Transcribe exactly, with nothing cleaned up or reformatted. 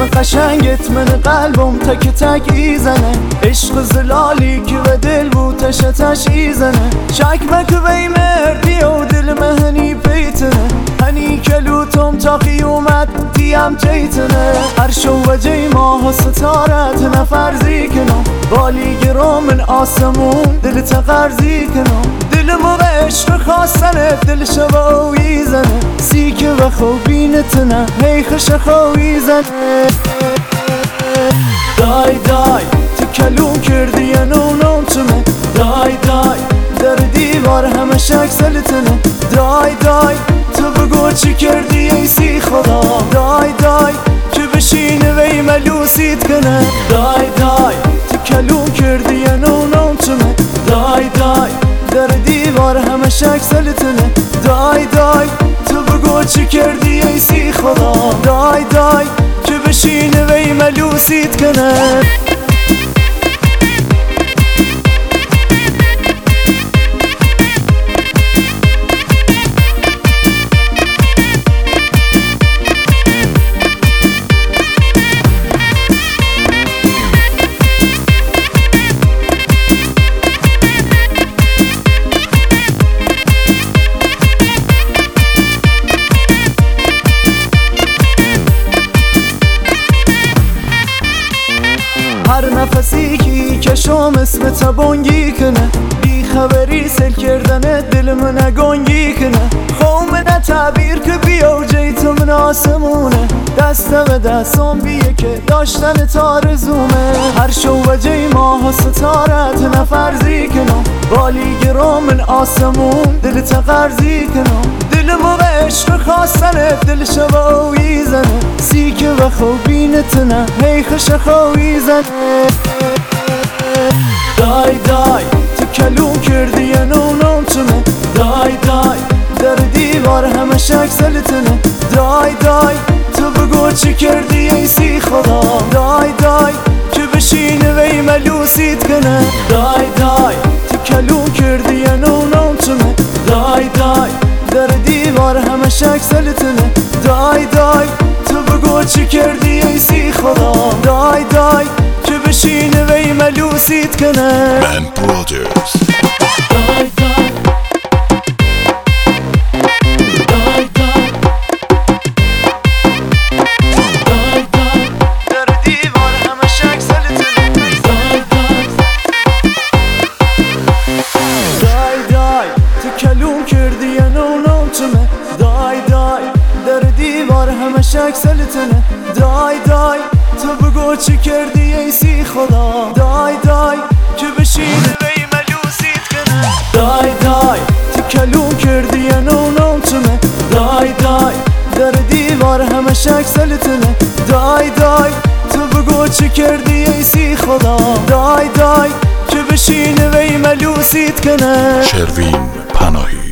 اسم قشنگت من قلبم تک تک ایزنه، عشق زلالی که به دل بوتش تش ایزنه، شک مکوی مردی و دل مهنی پیتنه، هنی کلوتم تا قیومت دیم جیتنه، هر شو و جی ماه ستارت نفرزی کنم، بالی گرام من آسمون دل تقرزی کنم، دل مو عشق خواستنه دل شبا ایزنه، سیکه و خوبینتنه هی خش خویزنه. دای دای تو کلون کردی یا نونم چمه، دای دای در دیوار همه شک سلتنه، دای دای تو بگو چی کردی ای سی خدا، دای دای که بشینه وی ملوسیت کنه، دای دای تو کلون کردی یا نونم چمه، دای دای در دیوار همه شک سلتنه، دای دای تو بگو چی کردی ای سی خدا، دای دای که بشینه وی ملوسیت کنه. هر نفسی که کشم اسم تبانگی کنه، بی خبری سل کردن دل من نگانگی کنه، خوم نه تعبیر که بیا جیتو من آسمونه، دست به دستم بیه که داشتن تارزومه، هر شو و جی ماه ستارت نفرزی کنم، بالی گرام من آسمون دل تقرزی کنم، دل مو عشق خواستنه دل شبا ایزنه، سیکه و خوبینتنه هی خش خویزنه. دای دای تو کلون کردی یا نونم چمه، دای دای در دیوار همه شک سلتنه، دای دای تو بگو چی کردی ای سی خدا، دای دای که بشینه وی ملوسیت کنه، دای دای تو کلون کردی یا نونم چمه، دای دای در دیوار همه شک سلتنه، دای دای تو بگو چی کردی ای سی خدا، دای دای که بشینه وی ملوسیت کنه. من برادرز دای دای دای دای دای دای در دیوار همه شک سلتنه، دای دای دای دای تو کلون کردی یا نونم چمه، دای دای در دیوار همه شک سلتنه، دای دای تو بگو چی کردی ای سی خدا، دای دای که بشینه وی ملوسیت کنه، دای دای تو کلون کردی یا نونم چمه، دای دای در دیوار همه شک سلتنه، دای دای تو بگو چی کردی ای سی خدا، دای دای که بشینه وی ملوسیت کنه. شروین پناهی.